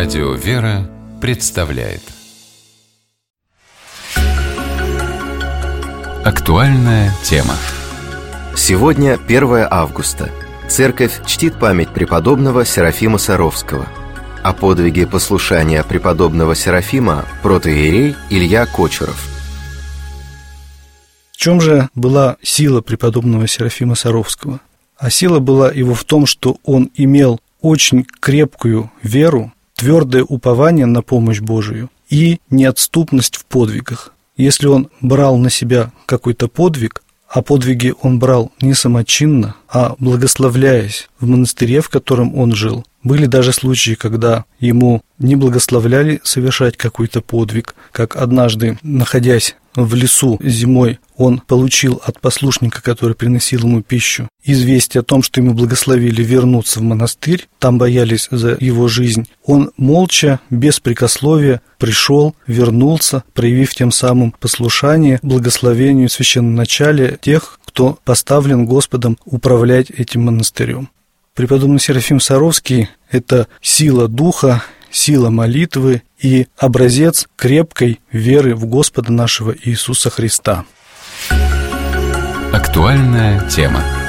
Радио «Вера» представляет актуальная тема. Сегодня 1 августа. Церковь чтит память преподобного Серафима Саровского. О подвиге послушания преподобного Серафима протоиерей Илья Кочуров. В чем же была сила преподобного Серафима Саровского? А сила была его в том, что он имел очень крепкую веру, твердое упование на помощь Божию и неотступность в подвигах. Если он брал на себя какой-то подвиг, а подвиги он брал не самочинно, а благословляясь в монастыре, в котором он жил. Были даже случаи, когда ему не благословляли совершать какой-то подвиг, как однажды, находясь в лесу зимой, он получил от послушника, который приносил ему пищу, известие о том, что ему благословили вернуться в монастырь, там боялись за его жизнь. Он молча, без прекословия пришел, вернулся, проявив тем самым послушание благословению священноначалия тех, кто поставлен Господом управлять этим монастырем. Преподобный Серафим Саровский – это сила духа, сила молитвы и образец крепкой веры в Господа нашего Иисуса Христа. Актуальная тема.